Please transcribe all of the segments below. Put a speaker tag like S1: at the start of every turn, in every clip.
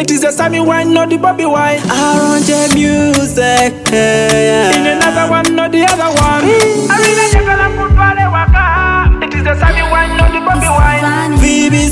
S1: It is the Sammy wine, not the Bobby wine.
S2: Arrange music.
S1: In another one, not the other one. Arina Jagala Kutwale Waka. It is the Sammy wine, not the Bobby wine.
S2: Baby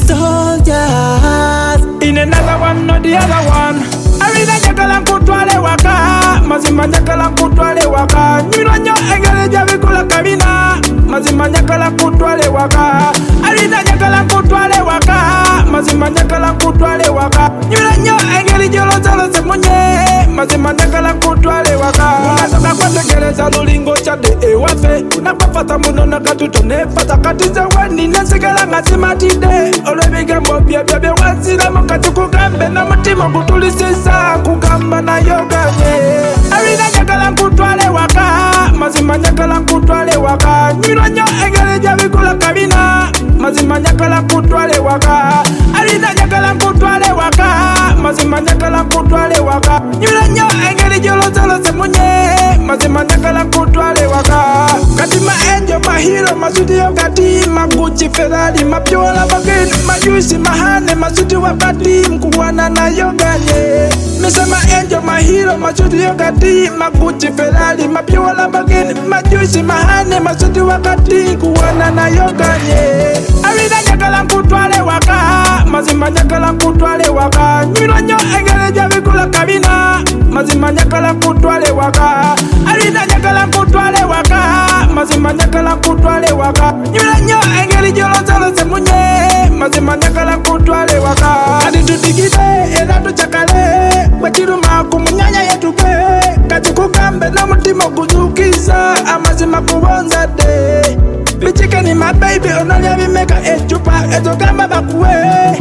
S2: soldiers.
S1: In another one, not the other one. Arina Jagala Kutwale Waka. Mazima Jagala Kutwale Waka. Nyuranyo Egale Javikula Kabina. Mazima Jagala Kutwale Waka. Arina Jagala Kutwale Waka. Mazima Jagala Kutwale Waka. Nyuranyo Egale Jolozalo Semunye. Mazima Jagala Kutwale Waka. Unatoka kwa tegereza lulingo chade ewafe. Unapafata munona katutone. Fata katiza wani nesigala ngasima tide. Olebiga mbobia bebe wazira mokati kugambe. Na mutima kutulisisa kugamba na yoga ye. Arina Jagala Kutwale Waka. Mazima Jagala Kutwale Waka. Nyuranyo Egale Javikula Kabina. Mazima Jagala Kutwale Waka. Arina Jagala Kutwale Waka. Mazima Jagala Kutwale Waka. Nyuranyo Egale Jolozalo Semunye. Mazima Jagala Kutwale Waka. Katima Angel, my hero, my studio Kati, my Gucci Ferrari, my Piola Bagin, my Juicy, my Hane, my studio Kati, Mkuwana na yoga ye. Misa my angel, my hero, my studio Kati, my Gucci Ferrari, my Piola Bagin, my Juicy, my Hane, my studio Kati, Mkuwana na yoga ye. Arina Jagala Kutwale Waka. Mazima Jagala Kutwale Waka. Nyuranyo Egale Javikula Kabina. Mazima Jagala Kutwale Waka. Arina Jagala Kutwale Waka. Mazima Jagala Kutwale Waka. Nyuranyo Egale Jolozalo Semunye. Mazima Jagala Kutwale Waka. Kati tutikide era tuchakale. Wachiruma kumunyanya yetuke. Kati kukambe na mutima kuzukiza. Amazima kubonza de. Bichike ni my baby, onolia bimeka echupa, etogamba bakuwe.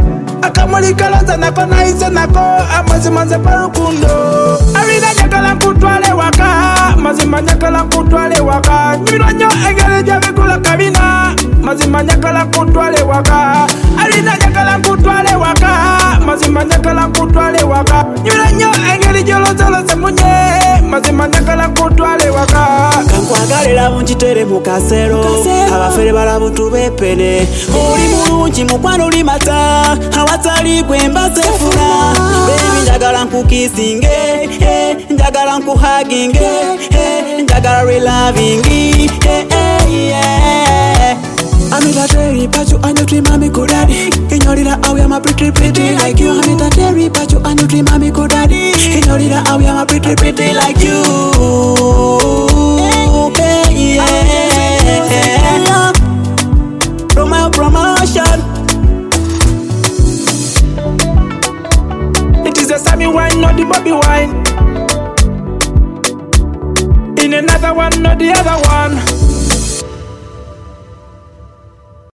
S1: Akamulika loza nako na isa nako, amazima nze parukundo. Arina Jagala Kutwale Waka. Mazima Jagala Kutwale Waka. Nyuranyo Egale Javikula Kabina. Mazima Jagala Kutwale Waka. Arina Jagala Kutwale Waka. Mazima Jagala Kutwale Waka. Nyuranyo Egale Jolozalo Semunye. Mazima Jagala Kutwale Waka.
S2: Kankwagalira bunchitere mukasero. Abafere balabutu bepene. Oli mulungi mukwano oli mata. Awatali gwemba sefuna. Baby njagala nkukisinge. Njagala nkuhaginge. Njagala relovingi. I'm a terry, but you and you dream mommy good daddy. In your little how I'm a pretty like you. I'm a terry, but you and you dream mommy good daddy. In your little how I'm a pretty like you. Promotion.
S1: It is the Sammy wine, not the Bobby wine. In another one, not the other one.